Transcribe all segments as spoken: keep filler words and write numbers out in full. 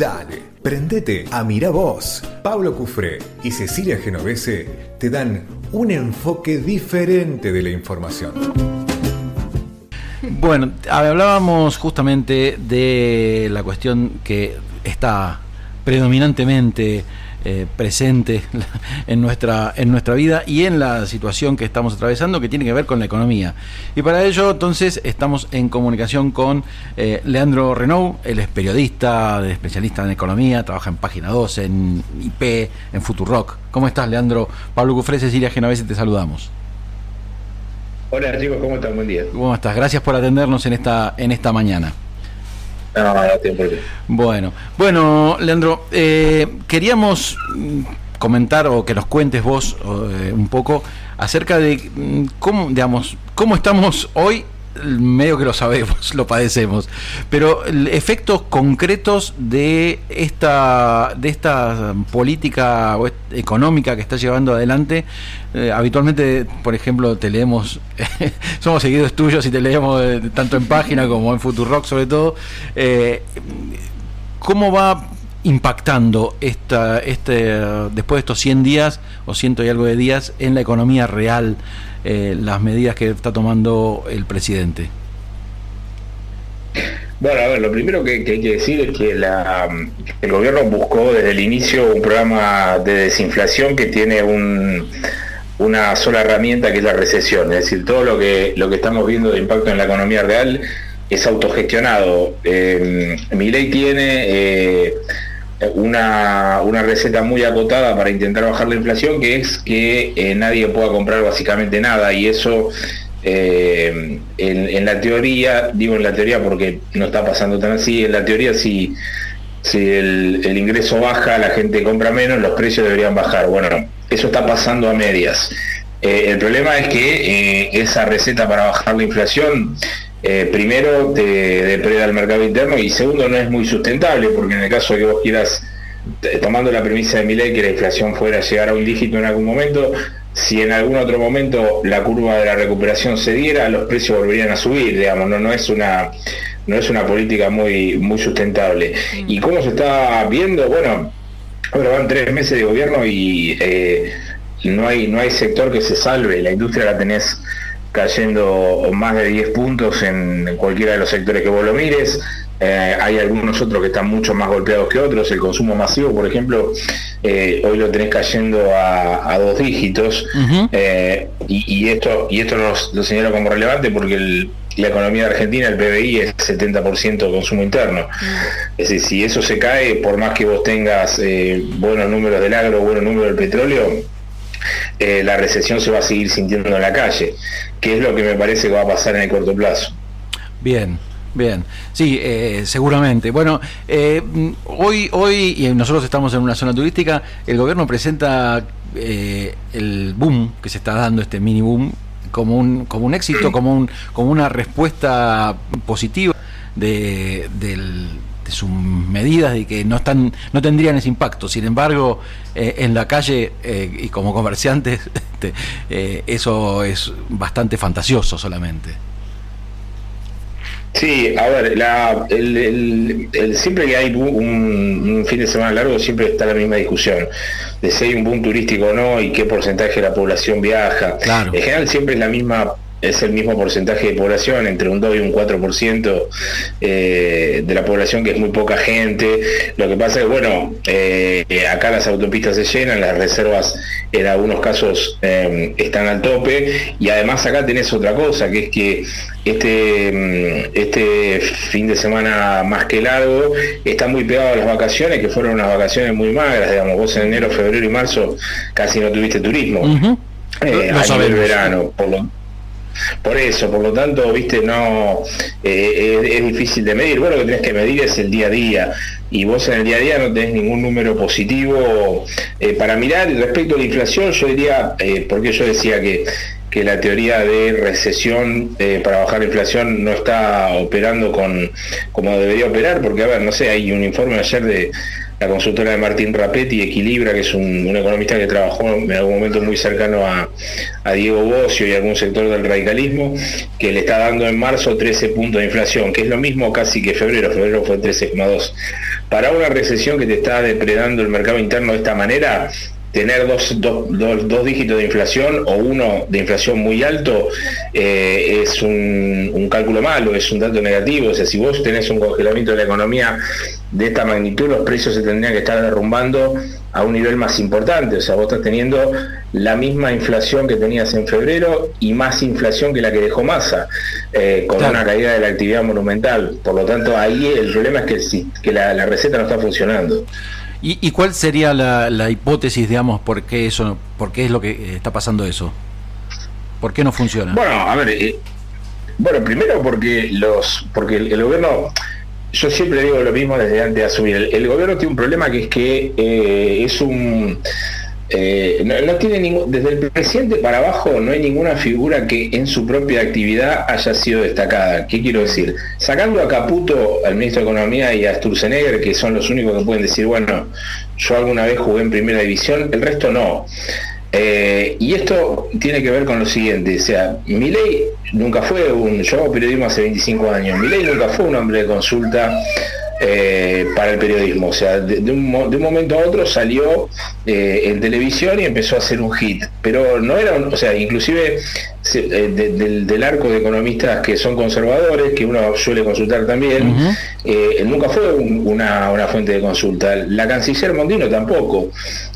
Dale, prendete a Mirá Vos. Pablo Cufré y Cecilia Genovese te dan un enfoque diferente de la información. Bueno, hablábamos justamente de la cuestión que está predominantemente eh, presente en nuestra, en nuestra vida y en la situación que estamos atravesando, que tiene que ver con la economía. Y para ello, entonces, estamos en comunicación con eh, Leandro Renou. Él es periodista, especialista en economía, trabaja en Página doce, en I P, en Futurock. ¿Cómo estás, Leandro? Pablo Cufré, Cecilia Genovese, te saludamos. Hola chicos, ¿cómo están? Buen día. ¿Cómo estás? Gracias por atendernos en esta, en esta mañana. No, no, no tengo por qué. Bueno, bueno, Leandro, eh, queríamos comentar o que nos cuentes vos eh, un poco acerca de cómo, digamos, cómo estamos hoy. Medio que lo sabemos, lo padecemos, pero efectos concretos de esta de esta política económica que está llevando adelante. Eh, habitualmente, por ejemplo, te leemos, somos seguidores tuyos y te leemos eh, tanto en Página como en Futurock, sobre todo. Eh, ¿Cómo va impactando esta este después de estos cien días o ciento y algo de días en la economía real? Eh, las medidas que está tomando el presidente. Bueno, a ver, lo primero que, que hay que decir es que la, el gobierno buscó desde el inicio un programa de desinflación que tiene un, una sola herramienta, que es la recesión. Es decir, todo lo que lo que estamos viendo de impacto en la economía real es autogestionado. Eh, Milei tiene eh, Una, una receta muy acotada para intentar bajar la inflación, que es que eh, nadie pueda comprar básicamente nada, y eso eh, en, en la teoría, digo en la teoría porque no está pasando tan así, en la teoría si, si el, el ingreso baja, la gente compra menos, los precios deberían bajar. Bueno, eso está pasando a medias. Eh, el problema es que eh, esa receta para bajar la inflación, Eh, primero te depreda el mercado interno y segundo no es muy sustentable, porque en el caso de que vos quieras, tomando la premisa de Milei, que la inflación fuera a llegar a un dígito en algún momento, si en algún otro momento la curva de la recuperación se diera, los precios volverían a subir, digamos, no, no es una no es una política muy, muy sustentable. ¿Y cómo se está viendo? Bueno, ahora van tres meses de gobierno y eh, no hay, no hay sector que se salve. La industria la tenés cayendo más de diez puntos en cualquiera de los sectores que vos lo mires. Eh, hay algunos otros que están mucho más golpeados que otros. El consumo masivo, por ejemplo, eh, hoy lo tenés cayendo a, a dos dígitos. Uh-huh. eh, y, y esto y esto lo, lo señalo como relevante porque el, la economía de Argentina, el P B I, es setenta por ciento de consumo interno. Uh-huh. Es decir, si eso se cae, por más que vos tengas eh, buenos números del agro, buenos números del petróleo, eh, la recesión se va a seguir sintiendo en la calle, que es lo que me parece que va a pasar en el corto plazo. Bien, bien, sí, eh, seguramente. Bueno, eh, hoy, hoy, y nosotros estamos en una zona turística, el gobierno presenta eh, el boom que se está dando, este mini boom, como un, como un éxito, como un, como una respuesta positiva de, del de sus medidas y que no están no tendrían ese impacto. Sin embargo, eh, en la calle eh, y como comerciantes este, eh, eso es bastante fantasioso solamente. Sí, a ver, la, el, el, el, siempre que hay un, un fin de semana largo siempre está la misma discusión de si hay un boom turístico o no y qué porcentaje de la población viaja. Claro. En general siempre es la misma es el mismo porcentaje de población, entre un dos y un cuatro por ciento eh, de la población, que es muy poca gente. Lo que pasa es que, bueno, eh, acá las autopistas se llenan, las reservas en algunos casos eh, están al tope, y además acá tenés otra cosa, que es que este, este fin de semana más que largo está muy pegado a las vacaciones, que fueron unas vacaciones muy magras, digamos. Vos en enero, febrero y marzo casi no tuviste turismo. Uh-huh. eh, a nivel verano, por lo Por eso, por lo tanto, viste, no eh, es, es difícil de medir. Bueno, lo que tenés que medir es el día a día, y vos en el día a día no tenés ningún número positivo eh, para mirar. Y respecto a la inflación, yo diría, eh, porque yo decía que, que la teoría de recesión eh, para bajar la inflación no está operando con como debería operar, porque a ver, no sé, hay un informe ayer de la consultora de Martín Rapetti, Equilibra, que es un, un economista que trabajó en algún momento muy cercano a, a Diego Bocio y a algún sector del radicalismo, que le está dando en marzo trece puntos de inflación, que es lo mismo casi que febrero, febrero fue trece coma dos. Para una recesión que te está depredando el mercado interno de esta manera, tener dos, dos, dos, dos dígitos de inflación o uno de inflación muy alto eh, es un, un cálculo malo, es un dato negativo. O sea, si vos tenés un congelamiento de la economía de esta magnitud, los precios se tendrían que estar derrumbando a un nivel más importante. O sea, vos estás teniendo la misma inflación que tenías en febrero y más inflación que la que dejó Massa, eh, con claro. una caída de la actividad monumental. Por lo tanto, ahí el problema es que, el, que la, la receta no está funcionando. ¿Y, y cuál sería la, la hipótesis, digamos, por qué eso, por qué es lo que está pasando eso? ¿Por qué no funciona? Bueno, a ver, eh, bueno, primero porque los, porque el, el gobierno, yo siempre digo lo mismo desde antes de asumir, el, el gobierno tiene un problema que es que eh, es un Eh, no, no tiene ningún, desde el presidente para abajo no hay ninguna figura que en su propia actividad haya sido destacada. ¿Qué quiero decir? Sacando a Caputo, al ministro de Economía, y a Sturzenegger, que son los únicos que pueden decir, bueno, yo alguna vez jugué en primera división, el resto no. Eh, y esto tiene que ver con lo siguiente, o sea, Milei nunca fue un, yo hago periodismo hace veinticinco años, Milei nunca fue un hombre de consulta Eh, para el periodismo, o sea, de, de, un, de un momento a otro salió eh, en televisión y empezó a hacer un hit, pero no era, un, o sea, inclusive se, eh, de, de, del arco de economistas que son conservadores, que uno suele consultar también, uh-huh. eh, nunca fue un, una, una fuente de consulta. La canciller Mondino tampoco,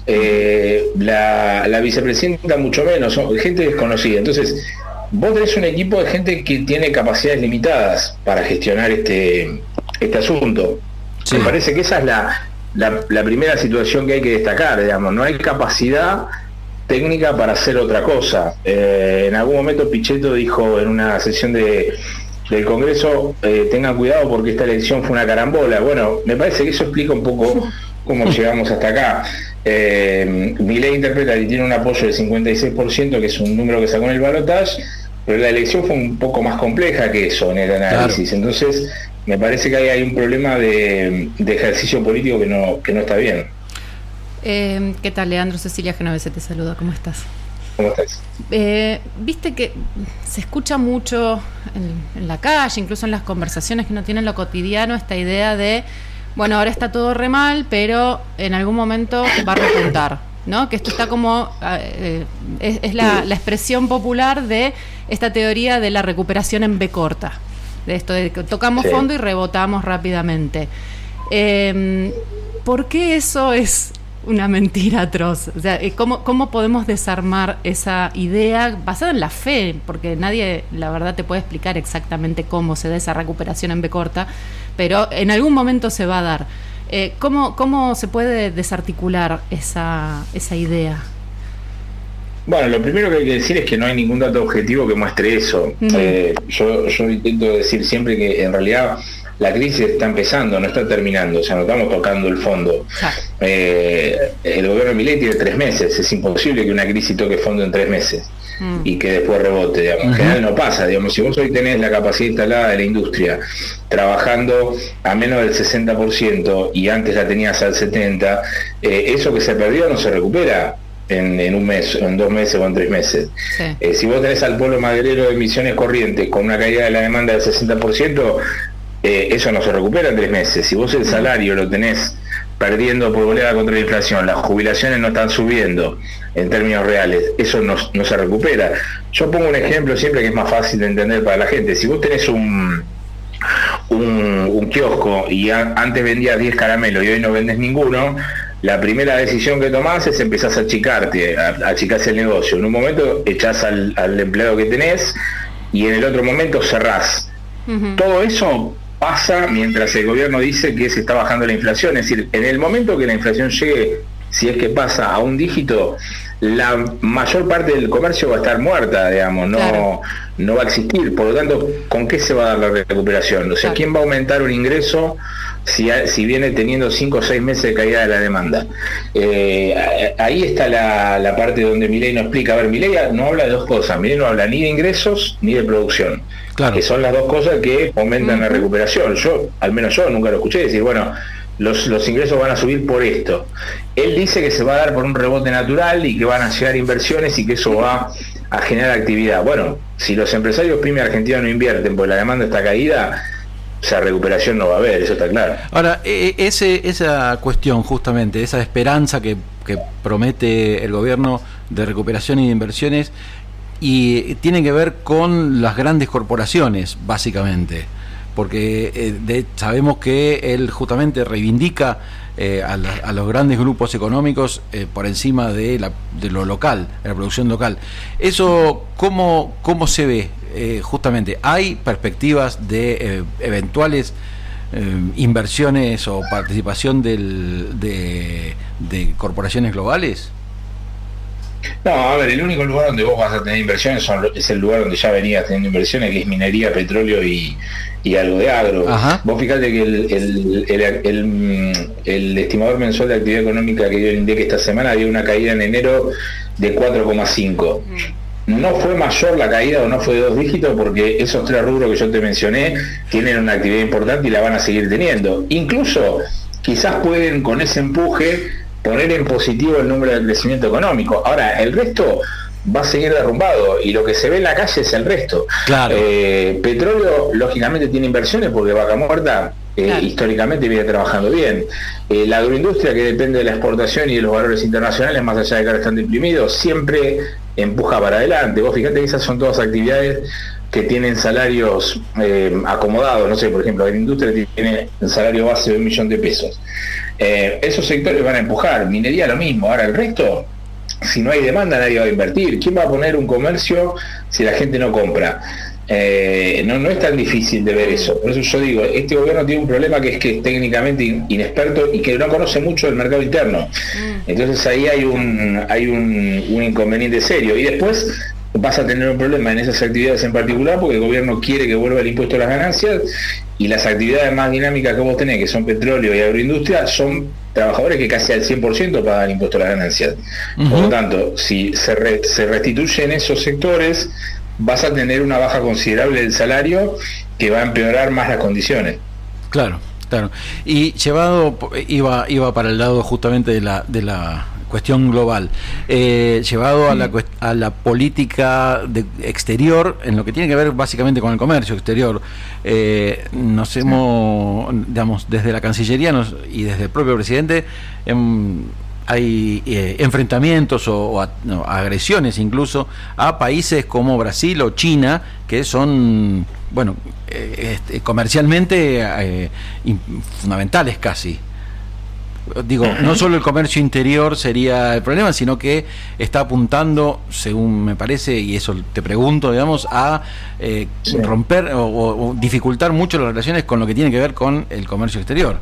eh, la, la vicepresidenta mucho menos, son gente desconocida. Entonces, vos tenés un equipo de gente que tiene capacidades limitadas para gestionar este este asunto. Sí. Me parece que esa es la, la, la primera situación que hay que destacar, digamos, no hay capacidad técnica para hacer otra cosa. Eh, en algún momento Pichetto dijo en una sesión de, del Congreso, eh, tengan cuidado porque esta elección fue una carambola. Bueno, me parece que eso explica un poco cómo llegamos hasta acá. Eh, Milei interpreta que tiene un apoyo del cincuenta y seis por ciento, que es un número que sacó en el balotaje, pero la elección fue un poco más compleja que eso en el análisis. Claro. Entonces, me parece que ahí hay un problema de, de ejercicio político que no, que no está bien. Eh, ¿Qué tal, Leandro? Cecilia Genovese te saluda, ¿cómo estás? ¿Cómo estás? Eh, Viste que se escucha mucho en, en la calle, incluso en las conversaciones que no tienen lo cotidiano, esta idea de, bueno, ahora está todo re mal, pero en algún momento va a repuntar, ¿no? Que esto está como, eh, es, es la, la expresión popular de esta teoría de la recuperación en B corta. De esto de que tocamos sí. fondo y rebotamos rápidamente. Eh, ¿Por qué eso es una mentira atroz? O sea, ¿cómo, ¿cómo podemos desarmar esa idea basada en la fe? Porque nadie, la verdad, te puede explicar exactamente cómo se da esa recuperación en B corta, pero en algún momento se va a dar. Eh, ¿cómo, ¿Cómo se puede desarticular esa, esa idea? Bueno, lo primero que hay que decir es que no hay ningún dato objetivo que muestre eso. Uh-huh. Eh, yo, yo intento decir siempre que en realidad la crisis está empezando, no está terminando, o sea, no estamos tocando el fondo. Uh-huh. Eh, el gobierno de Milei tiene tres meses, es imposible que una crisis toque fondo en tres meses uh-huh. y que después rebote, digamos. Uh-huh. En general no pasa, digamos, si vos hoy tenés la capacidad instalada de la industria trabajando a menos del sesenta por ciento y antes la tenías al setenta por ciento, eh, eso que se perdió no se recupera En, en un mes, en dos meses o en tres meses. Sí. Eh, si vos tenés al polo maderero de emisiones corrientes con una caída de la demanda del sesenta por ciento, eh, eso no se recupera en tres meses. Si vos el salario lo tenés perdiendo por goleada contra la inflación, las jubilaciones no están subiendo en términos reales, eso no, no se recupera. Yo pongo un ejemplo siempre que es más fácil de entender para la gente. Si vos tenés un un, un kiosco y a, antes vendías diez caramelos y hoy no vendés ninguno, la primera decisión que tomás es empezás a achicarte, a, a achicarse el negocio. En un momento echás al, al empleado que tenés y en el otro momento cerrás. Uh-huh. Todo eso pasa mientras el gobierno dice que se está bajando la inflación. Es decir, en el momento que la inflación llegue, si es que pasa a un dígito, la mayor parte del comercio va a estar muerta, digamos, no, claro. no va a existir. Por lo tanto, ¿con qué se va a dar la recuperación? O sea, claro. ¿quién va a aumentar un ingreso si, si viene teniendo cinco o seis meses de caída de la demanda. Eh, ahí está la, la parte donde Milei no explica. A ver, Milei no habla de dos cosas. Milei no habla ni de ingresos ni de producción. Claro. Que son las dos cosas que fomentan uh-huh. la recuperación. Yo, al menos yo, nunca lo escuché decir, bueno, los, los ingresos van a subir por esto. Él dice que se va a dar por un rebote natural y que van a llegar inversiones y que eso va a generar actividad. Bueno, si los empresarios pyme argentinos no invierten porque la demanda está caída, o sea, recuperación no va a haber, eso está claro. Ahora, ese, esa cuestión justamente, esa esperanza que, que promete el gobierno de recuperación y de inversiones, y tiene que ver con las grandes corporaciones, básicamente, porque eh, de, sabemos que él justamente reivindica eh, a, la, a los grandes grupos económicos eh, por encima de, la, de lo local, de la producción local. Eso, ¿cómo, cómo se ve? Eh, justamente, ¿hay perspectivas de eh, eventuales eh, inversiones o participación del, de, de corporaciones globales? No, a ver, el único lugar donde vos vas a tener inversiones son, es el lugar donde ya venías teniendo inversiones, que es minería, petróleo y, y algo de agro. Ajá. Vos fijate que el, el, el, el, el estimador mensual de actividad económica que dio el INDEC esta semana dio una caída en enero de cuatro coma cinco. No fue mayor la caída o no fue de dos dígitos porque esos tres rubros que yo te mencioné tienen una actividad importante y la van a seguir teniendo. Incluso quizás pueden con ese empuje poner en positivo el número de crecimiento económico. Ahora, el resto va a seguir derrumbado y lo que se ve en la calle es el resto. Claro. Eh, petróleo, lógicamente, tiene inversiones porque Vaca Muerta eh, claro. históricamente viene trabajando bien. Eh, la agroindustria, que depende de la exportación y de los valores internacionales, más allá de que ahora están deprimidos, siempre empuja para adelante. Vos fíjate que esas son todas actividades que tienen salarios eh, acomodados. No sé, por ejemplo, la agroindustria tiene un salario base de un millón de pesos. Eh, esos sectores van a empujar, minería lo mismo. Ahora el resto, si no hay demanda, nadie va a invertir. ¿Quién va a poner un comercio si la gente no compra? Eh, no, no es tan difícil de ver eso. Por eso yo digo, este gobierno tiene un problema que es que es técnicamente inexperto y que no conoce mucho del mercado interno. Entonces ahí hay un hay un, un inconveniente serio. Y después vas a tener un problema en esas actividades en particular porque el gobierno quiere que vuelva el impuesto a las ganancias y las actividades más dinámicas que vos tenés, que son petróleo y agroindustria, son trabajadores que casi al cien por ciento pagan impuesto a las ganancias. Uh-huh. Por lo tanto, si se, re, se restituyen esos sectores, vas a tener una baja considerable del salario que va a empeorar más las condiciones. Claro, claro. Y llevado, iba, iba para el lado justamente de la, de la cuestión global, eh, llevado a la, a la política de exterior, en lo que tiene que ver básicamente con el comercio exterior. Eh, nos hemos, digamos, desde la Cancillería nos, y desde el propio presidente, em, hay eh, enfrentamientos o, o a, no, agresiones incluso a países como Brasil o China, que son, bueno, eh, este, comercialmente eh, fundamentales casi. Digo, no solo el comercio interior sería el problema, sino que está apuntando, según me parece, y eso te pregunto, digamos, a eh, sí. romper o, o dificultar mucho las relaciones con lo que tiene que ver con el comercio exterior.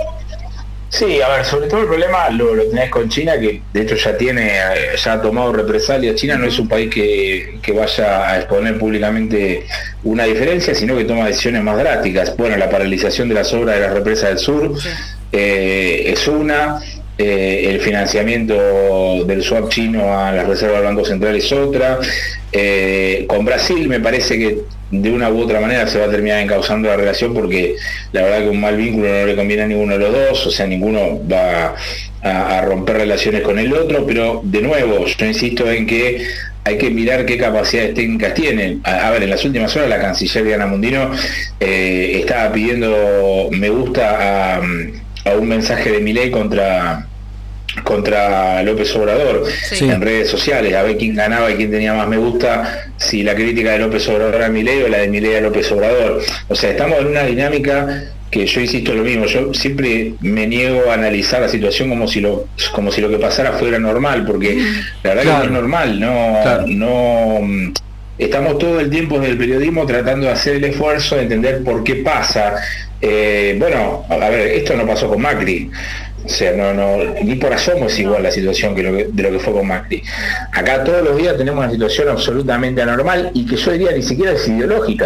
Sí, a ver, sobre todo el problema lo, lo tenés con China, que de hecho ya tiene, ya ha tomado represalias. China no es un país que, que vaya a exponer públicamente una diferencia, sino que toma decisiones más drásticas. Bueno, la paralización de las obras de las represas del sur sí. eh, es una, eh, el financiamiento del swap chino a las reservas del Banco Central es otra. Eh, con Brasil me parece que de una u otra manera se va a terminar encauzando la relación porque la verdad que un mal vínculo no le conviene a ninguno de los dos, o sea, ninguno va a, a romper relaciones con el otro, pero de nuevo, yo insisto en que hay que mirar qué capacidades técnicas tienen. A, a ver, en las últimas horas la canciller Diana Mondino eh, estaba pidiendo me gusta a, a un mensaje de Milei contra... contra López Obrador sí. en redes sociales, a ver quién ganaba y quién tenía más me gusta, si la crítica de López Obrador a Milei o la de Milei a López Obrador. O sea, estamos en una dinámica que yo insisto lo mismo, yo siempre me niego a analizar la situación como si lo como si lo que pasara fuera normal, porque la verdad claro. que no es normal, no, claro. no estamos todo el tiempo desde el periodismo tratando de hacer el esfuerzo de entender por qué pasa. Eh, bueno, a ver, esto no pasó con Macri. O sea, no, no, ni por asomo es igual la situación que lo que, de lo que fue con Macri. Acá todos los días tenemos una situación absolutamente anormal y que yo diría ni siquiera es ideológica.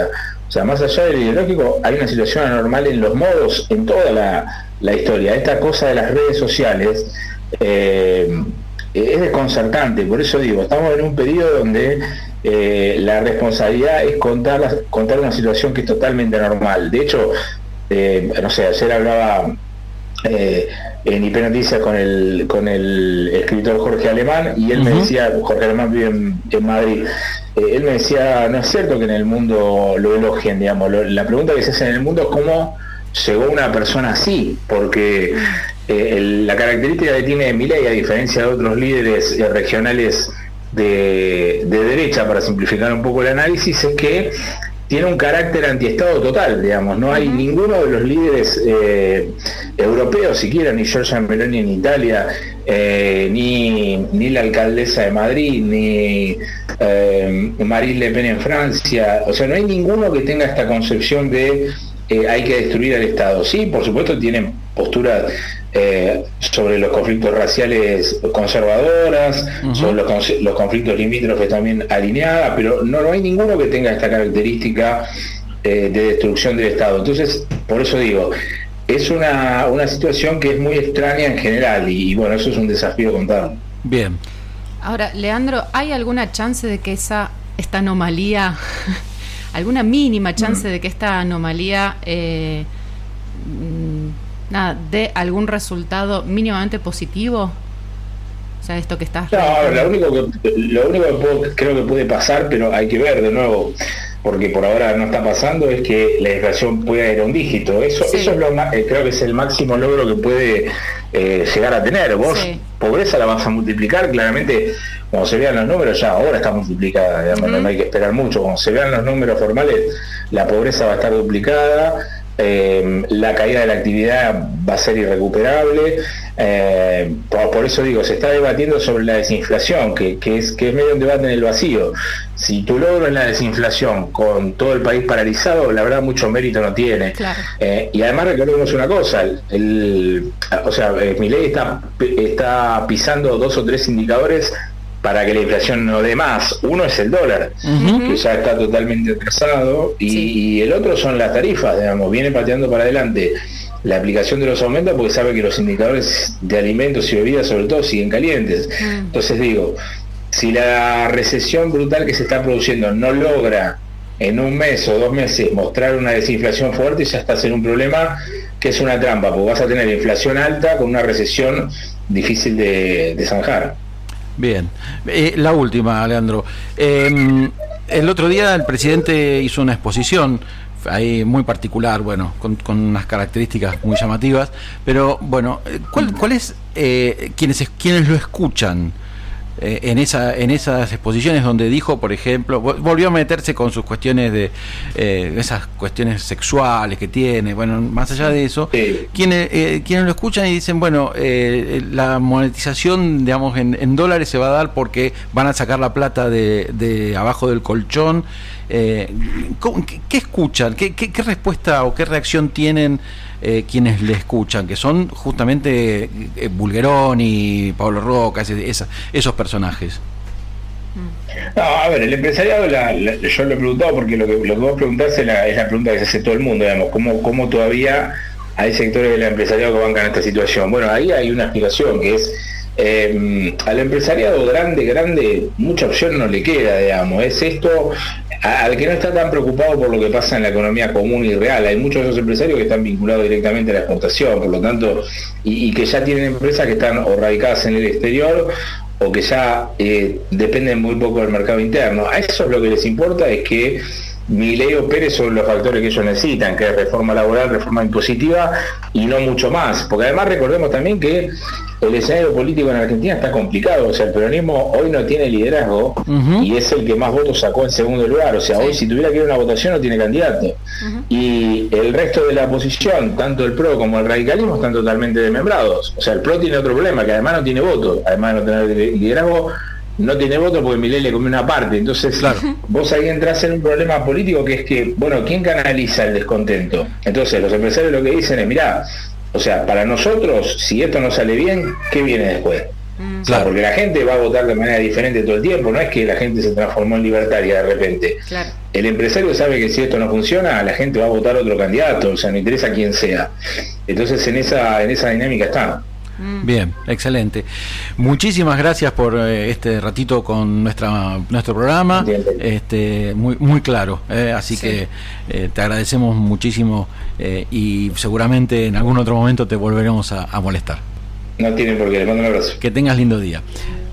O sea, más allá del ideológico, hay una situación anormal en los modos, en toda la, la historia. Esta cosa de las redes sociales eh, es desconcertante, por eso digo, estamos en un periodo donde eh, la responsabilidad es contar, la, contar una situación que es totalmente anormal. De hecho, eh, no sé, ayer hablaba eh, en I P Noticias con el, con el escritor Jorge Alemán, y él uh-huh. me decía, Jorge Alemán vive en, en Madrid, eh, él me decía, no es cierto que en el mundo lo elogien, digamos, lo, la pregunta que se hace en el mundo es cómo llegó una persona así, porque eh, el, la característica que tiene Milei, a diferencia de otros líderes eh, regionales de, de derecha, para simplificar un poco el análisis, es que tiene un carácter antiestado total, digamos, no hay uh-huh. ninguno de los líderes eh, europeos siquiera, ni Giorgia Meloni en Italia, eh, ni, ni la alcaldesa de Madrid, ni eh, Marine Le Pen en Francia, o sea, no hay ninguno que tenga esta concepción de eh, hay que destruir al Estado. Sí, por supuesto tienen posturas eh, sobre los conflictos raciales conservadoras, uh-huh. sobre los, los conflictos limítrofes también alineadas, pero no, no hay ninguno que tenga esta característica eh, de destrucción del Estado. Entonces, por eso digo, es una, una situación que es muy extraña en general, y, y bueno, eso es un desafío contarlo. Bien. Ahora, Leandro, ¿hay alguna chance de que esa esta anomalía, alguna mínima chance mm. de que esta anomalía eh, nada, dé algún resultado mínimamente positivo? O sea, esto que estás... No, lo único que, lo único que puedo, creo que puede pasar, pero hay que ver de nuevo, porque por ahora no está pasando, es que la inflación pueda ir a un dígito. Eso, sí. eso es lo eh, creo que es el máximo logro que puede eh, llegar a tener. Vos, sí. pobreza la vas a multiplicar, claramente, cuando se vean los números, ya ahora está multiplicada, digamos, uh-huh. no hay que esperar mucho. Cuando se vean los números formales, la pobreza va a estar duplicada, eh, la caída de la actividad va a ser irrecuperable. Eh, por, por eso digo, se está debatiendo sobre la desinflación, que, que, es, que es medio un debate en el vacío. Si tu logro es la desinflación con todo el país paralizado, la verdad mucho mérito no tiene. Claro. Eh, y además recordemos una cosa, el, el, o sea, Milei está, está pisando dos o tres indicadores para que la inflación no dé más. Uno es el dólar, uh-huh. que ya está totalmente atrasado, y, sí. y el otro son las tarifas, digamos, viene pateando para adelante la aplicación de los aumentos porque sabe que los indicadores de alimentos y bebidas sobre todo siguen calientes. Uh-huh. Entonces digo, si la recesión brutal que se está produciendo no logra en un mes o dos meses mostrar una desinflación fuerte, ya estás en un problema que es una trampa, porque vas a tener inflación alta con una recesión difícil de, de zanjar. Bien, eh, la última, Leandro. Eh, el otro día el presidente hizo una exposición ahí muy particular, bueno, con, con unas características muy llamativas, pero bueno, ¿cuál, cuál es eh, quienes quienes lo escuchan eh, en esa en esas exposiciones donde dijo, por ejemplo, volvió a meterse con sus cuestiones de eh, esas cuestiones sexuales que tiene, bueno, más allá de eso, sí. quienes eh, quienes lo escuchan y dicen, bueno, eh, la monetización, digamos, en, en dólares se va a dar porque van a sacar la plata de, de abajo del colchón. Eh, ¿qué, ¿Qué escuchan? ¿Qué, qué, ¿Qué respuesta o qué reacción tienen eh, quienes le escuchan? Que son justamente eh, Bulgeroni, Pablo Roca, ese, esa, esos personajes. No, a ver, el empresariado, la, la, yo lo he preguntado porque lo que, lo que vos preguntás es la, es la pregunta que se hace todo el mundo, digamos, ¿cómo, cómo todavía hay sectores del empresariado que bancan esta situación? Bueno, ahí hay una explicación que es eh, al empresariado grande, grande, mucha opción no le queda, digamos, es esto. Al que no está tan preocupado por lo que pasa en la economía común y real, hay muchos de esos empresarios que están vinculados directamente a la exportación, por lo tanto, y, y que ya tienen empresas que están o radicadas en el exterior o que ya eh, dependen muy poco del mercado interno. A eso lo que les importa es que Milei opere sobre los factores que ellos necesitan, que es reforma laboral, reforma impositiva y no mucho más, porque además recordemos también que el escenario político en Argentina está complicado, o sea, el peronismo hoy no tiene liderazgo uh-huh. y es el que más votos sacó en segundo lugar, o sea, sí. hoy si tuviera que ir a una votación no tiene candidato, uh-huh. y el resto de la oposición, tanto el PRO como el radicalismo, están totalmente desmembrados, o sea, el PRO tiene otro problema, que además no tiene votos, además de no tener liderazgo, no tiene voto porque Milei le comió una parte, entonces claro. vos ahí entras en un problema político que es que, bueno, ¿quién canaliza el descontento? Entonces los empresarios lo que dicen es, mirá, o sea, para nosotros, si esto no sale bien, ¿qué viene después? Mm. O sea, porque la gente va a votar de manera diferente todo el tiempo, no es que la gente se transformó en libertaria de repente. Claro. El empresario sabe que si esto no funciona, la gente va a votar a otro candidato, o sea, no interesa quién sea. Entonces en esa, en esa dinámica está. Bien, excelente. Muchísimas gracias por eh, este ratito con nuestra nuestro programa, este muy muy claro, eh, así sí. que eh, te agradecemos muchísimo eh, y seguramente en algún otro momento te volveremos a, a molestar. No tienen por qué, le mando un abrazo. Que tengas lindo día.